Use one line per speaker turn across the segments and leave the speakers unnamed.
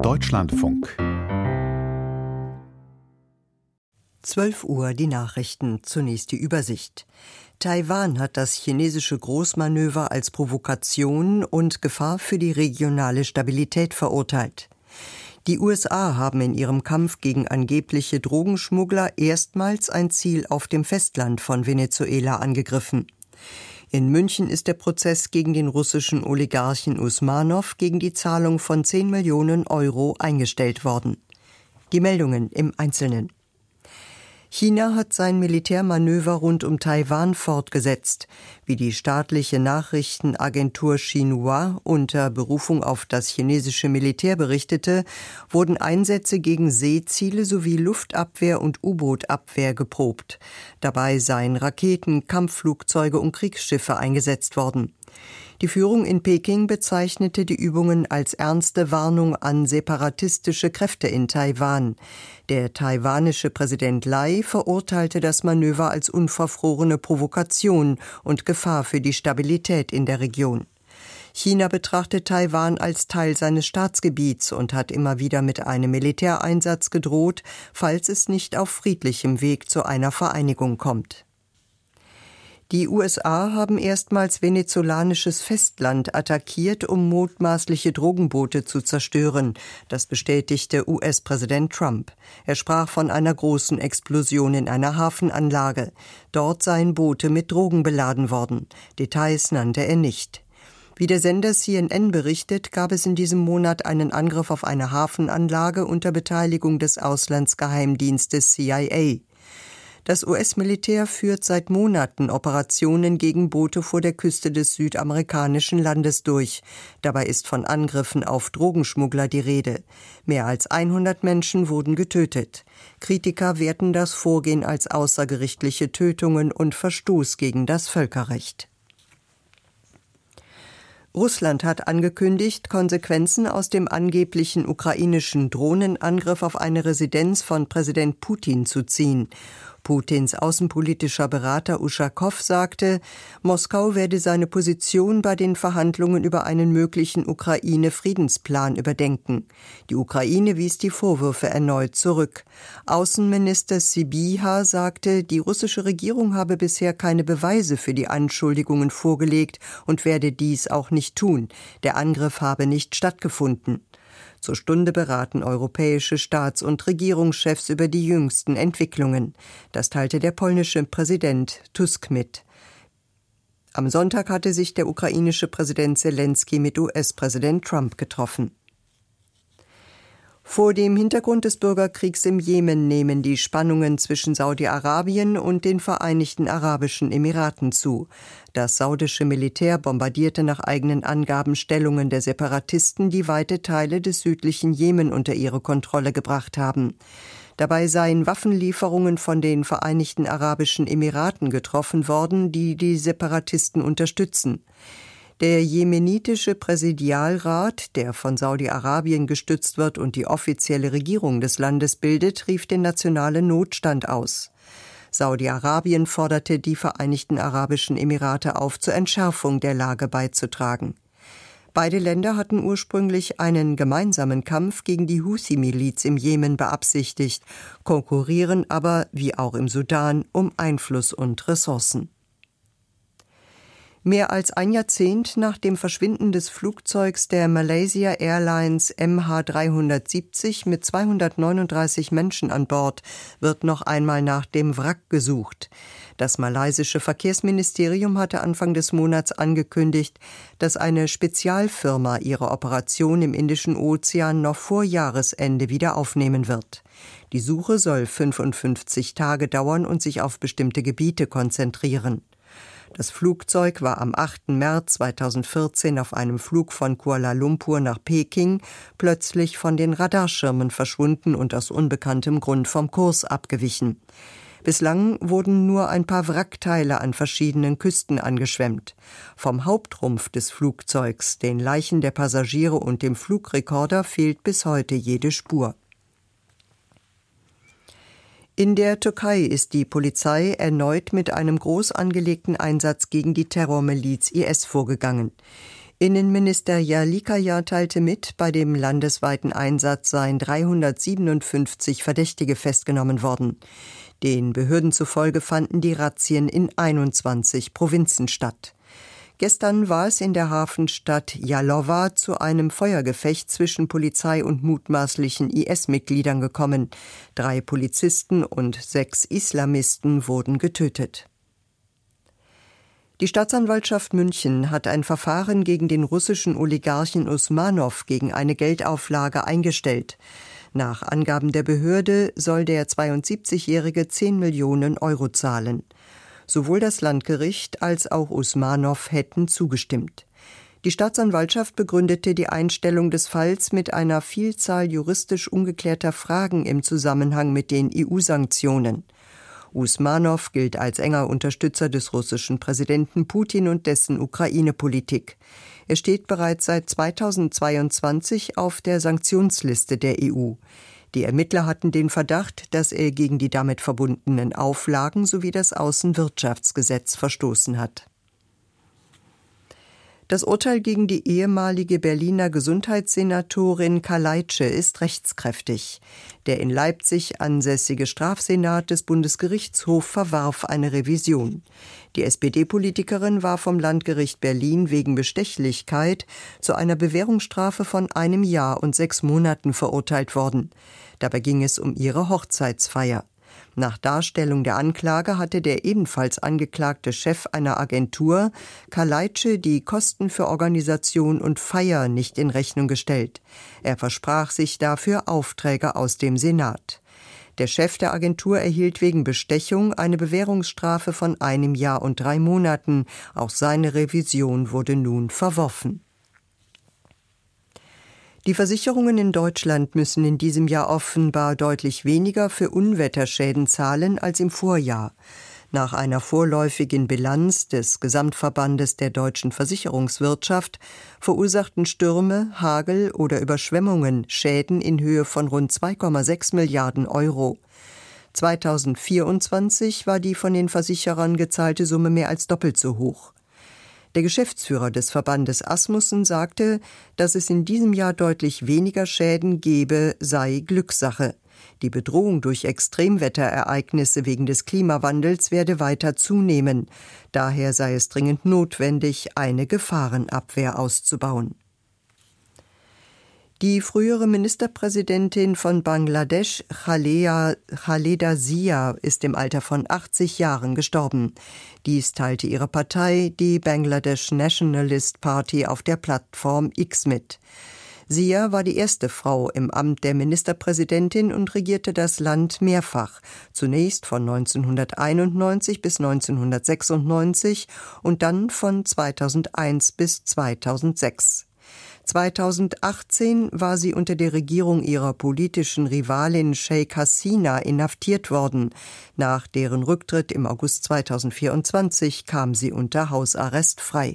Deutschlandfunk.
12 Uhr die Nachrichten, zunächst die Übersicht. Taiwan hat das chinesische Großmanöver als Provokation und Gefahr für die regionale Stabilität verurteilt. Die USA haben in ihrem Kampf gegen angebliche Drogenschmuggler erstmals ein Ziel auf dem Festland von Venezuela angegriffen. In München ist der Prozess gegen den russischen Oligarchen Usmanow gegen die Zahlung von 10 Millionen Euro eingestellt worden. Die Meldungen im Einzelnen. China hat sein Militärmanöver rund um Taiwan fortgesetzt. Wie die staatliche Nachrichtenagentur Xinhua unter Berufung auf das chinesische Militär berichtete, wurden Einsätze gegen Seeziele sowie Luftabwehr und U-Boot-Abwehr geprobt. Dabei seien Raketen, Kampfflugzeuge und Kriegsschiffe eingesetzt worden. Die Führung in Peking bezeichnete die Übungen als ernste Warnung an separatistische Kräfte in Taiwan. Der taiwanische Präsident Lai verurteilte das Manöver als unverfrorene Provokation und Gefahr für die Stabilität in der Region. China betrachtet Taiwan als Teil seines Staatsgebiets und hat immer wieder mit einem Militäreinsatz gedroht, falls es nicht auf friedlichem Weg zu einer Vereinigung kommt. Die USA haben erstmals venezolanisches Festland attackiert, um mutmaßliche Drogenboote zu zerstören. Das bestätigte US-Präsident Trump. Er sprach von einer großen Explosion in einer Hafenanlage. Dort seien Boote mit Drogen beladen worden. Details nannte er nicht. Wie der Sender CNN berichtet, gab es in diesem Monat einen Angriff auf eine Hafenanlage unter Beteiligung des Auslandsgeheimdienstes CIA. Das US-Militär führt seit Monaten Operationen gegen Boote vor der Küste des südamerikanischen Landes durch. Dabei ist von Angriffen auf Drogenschmuggler die Rede. Mehr als 100 Menschen wurden getötet. Kritiker werten das Vorgehen als außergerichtliche Tötungen und Verstoß gegen das Völkerrecht. Russland hat angekündigt, Konsequenzen aus dem angeblichen ukrainischen Drohnenangriff auf eine Residenz von Präsident Putin zu ziehen. Putins außenpolitischer Berater Uschakow sagte, Moskau werde seine Position bei den Verhandlungen über einen möglichen Ukraine-Friedensplan überdenken. Die Ukraine wies die Vorwürfe erneut zurück. Außenminister Sybiha sagte, die russische Regierung habe bisher keine Beweise für die Anschuldigungen vorgelegt und werde dies auch nicht tun. Der Angriff habe nicht stattgefunden. Zur Stunde beraten europäische Staats- und Regierungschefs über die jüngsten Entwicklungen. Das teilte der polnische Präsident Tusk mit. Am Sonntag hatte sich der ukrainische Präsident Selenskyj mit US-Präsident Trump getroffen. Vor dem Hintergrund des Bürgerkriegs im Jemen nehmen die Spannungen zwischen Saudi-Arabien und den Vereinigten Arabischen Emiraten zu. Das saudische Militär bombardierte nach eigenen Angaben Stellungen der Separatisten, die weite Teile des südlichen Jemen unter ihre Kontrolle gebracht haben. Dabei seien Waffenlieferungen von den Vereinigten Arabischen Emiraten getroffen worden, die die Separatisten unterstützen. Der jemenitische Präsidialrat, der von Saudi-Arabien gestützt wird und die offizielle Regierung des Landes bildet, rief den nationalen Notstand aus. Saudi-Arabien forderte die Vereinigten Arabischen Emirate auf, zur Entschärfung der Lage beizutragen. Beide Länder hatten ursprünglich einen gemeinsamen Kampf gegen die Huthi-Miliz im Jemen beabsichtigt, konkurrieren aber, wie auch im Sudan, um Einfluss und Ressourcen. Mehr als ein Jahrzehnt nach dem Verschwinden des Flugzeugs der Malaysia Airlines MH370 mit 239 Menschen an Bord wird noch einmal nach dem Wrack gesucht. Das malaysische Verkehrsministerium hatte Anfang des Monats angekündigt, dass eine Spezialfirma ihre Operation im Indischen Ozean noch vor Jahresende wieder aufnehmen wird. Die Suche soll 55 Tage dauern und sich auf bestimmte Gebiete konzentrieren. Das Flugzeug war am 8. März 2014 auf einem Flug von Kuala Lumpur nach Peking plötzlich von den Radarschirmen verschwunden und aus unbekanntem Grund vom Kurs abgewichen. Bislang wurden nur ein paar Wrackteile an verschiedenen Küsten angeschwemmt. Vom Hauptrumpf des Flugzeugs, den Leichen der Passagiere und dem Flugrekorder fehlt bis heute jede Spur. In der Türkei ist die Polizei erneut mit einem groß angelegten Einsatz gegen die Terrormiliz IS vorgegangen. Innenminister Järlikaya teilte mit, bei dem landesweiten Einsatz seien 357 Verdächtige festgenommen worden. Den Behörden zufolge fanden die Razzien in 21 Provinzen statt. Gestern war es in der Hafenstadt Yalova zu einem Feuergefecht zwischen Polizei und mutmaßlichen IS-Mitgliedern gekommen. 3 Polizisten und 6 Islamisten wurden getötet. Die Staatsanwaltschaft München hat ein Verfahren gegen den russischen Oligarchen Usmanow gegen eine Geldauflage eingestellt. Nach Angaben der Behörde soll der 72-Jährige 10 Millionen Euro zahlen. Sowohl das Landgericht als auch Usmanow hätten zugestimmt. Die Staatsanwaltschaft begründete die Einstellung des Falls mit einer Vielzahl juristisch ungeklärter Fragen im Zusammenhang mit den EU-Sanktionen. Usmanow gilt als enger Unterstützer des russischen Präsidenten Putin und dessen Ukraine-Politik. Er steht bereits seit 2022 auf der Sanktionsliste der EU. Die Ermittler hatten den Verdacht, dass er gegen die damit verbundenen Auflagen sowie das Außenwirtschaftsgesetz verstoßen hat. Das Urteil gegen die ehemalige Berliner Gesundheitssenatorin Kaleitsche ist rechtskräftig. Der in Leipzig ansässige Strafsenat des Bundesgerichtshofs verwarf eine Revision. Die SPD-Politikerin war vom Landgericht Berlin wegen Bestechlichkeit zu einer Bewährungsstrafe von 1 Jahr und 6 Monaten verurteilt worden. Dabei ging es um ihre Hochzeitsfeier. Nach Darstellung der Anklage hatte der ebenfalls angeklagte Chef einer Agentur Kaleitsche die Kosten für Organisation und Feier nicht in Rechnung gestellt. Er versprach sich dafür Aufträge aus dem Senat. Der Chef der Agentur erhielt wegen Bestechung eine Bewährungsstrafe von 1 Jahr und 3 Monaten. Auch seine Revision wurde nun verworfen. Die Versicherungen in Deutschland müssen in diesem Jahr offenbar deutlich weniger für Unwetterschäden zahlen als im Vorjahr. Nach einer vorläufigen Bilanz des Gesamtverbandes der deutschen Versicherungswirtschaft verursachten Stürme, Hagel oder Überschwemmungen Schäden in Höhe von rund 2,6 Milliarden Euro. 2024 war die von den Versicherern gezahlte Summe mehr als doppelt so hoch. Der Geschäftsführer des Verbandes Asmussen sagte, dass es in diesem Jahr deutlich weniger Schäden gebe, sei Glückssache. Die Bedrohung durch Extremwetterereignisse wegen des Klimawandels werde weiter zunehmen. Daher sei es dringend notwendig, eine Gefahrenabwehr auszubauen. Die frühere Ministerpräsidentin von Bangladesch, Khaleda Zia, ist im Alter von 80 Jahren gestorben. Dies teilte ihre Partei, die Bangladesh Nationalist Party, auf der Plattform X mit. Zia war die erste Frau im Amt der Ministerpräsidentin und regierte das Land mehrfach, zunächst von 1991 bis 1996 und dann von 2001 bis 2006. 2018 war sie unter der Regierung ihrer politischen Rivalin Sheikh Hasina inhaftiert worden. Nach deren Rücktritt im August 2024 kam sie unter Hausarrest frei.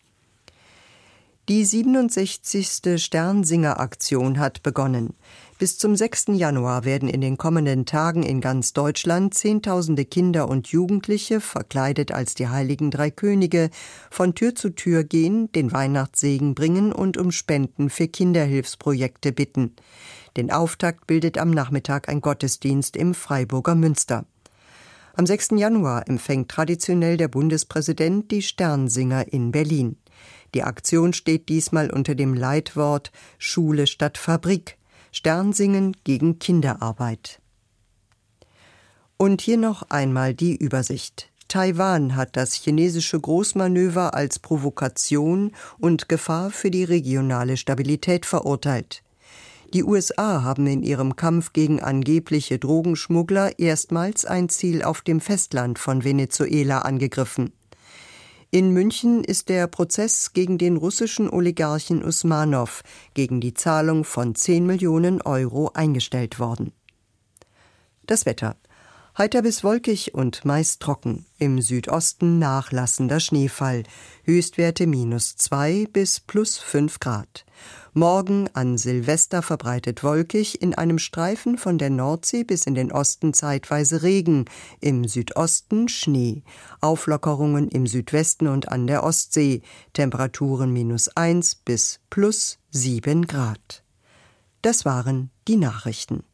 Die 67. Sternsinger-Aktion hat begonnen. Bis zum 6. Januar werden in den kommenden Tagen in ganz Deutschland Zehntausende Kinder und Jugendliche, verkleidet als die heiligen 3 Könige, von Tür zu Tür gehen, den Weihnachtssegen bringen und um Spenden für Kinderhilfsprojekte bitten. Den Auftakt bildet am Nachmittag ein Gottesdienst im Freiburger Münster. Am 6. Januar empfängt traditionell der Bundespräsident die Sternsinger in Berlin. Die Aktion steht diesmal unter dem Leitwort Schule statt Fabrik. Sternsingen gegen Kinderarbeit. Und hier noch einmal die Übersicht. Taiwan hat das chinesische Großmanöver als Provokation und Gefahr für die regionale Stabilität verurteilt. Die USA haben in ihrem Kampf gegen angebliche Drogenschmuggler erstmals ein Ziel auf dem Festland von Venezuela angegriffen. In München ist der Prozess gegen den russischen Oligarchen Usmanow gegen die Zahlung von 10 Millionen Euro eingestellt worden. Das Wetter. Heiter bis wolkig und meist trocken. Im Südosten nachlassender Schneefall. Höchstwerte -2 bis +5 Grad. Morgen an Silvester verbreitet wolkig, in einem Streifen von der Nordsee bis in den Osten zeitweise Regen, im Südosten Schnee, Auflockerungen im Südwesten und an der Ostsee, Temperaturen -1 bis +7 Grad. Das waren die Nachrichten.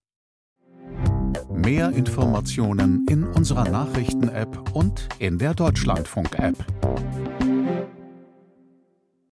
Mehr Informationen in unserer Nachrichten-App und in der Deutschlandfunk-App.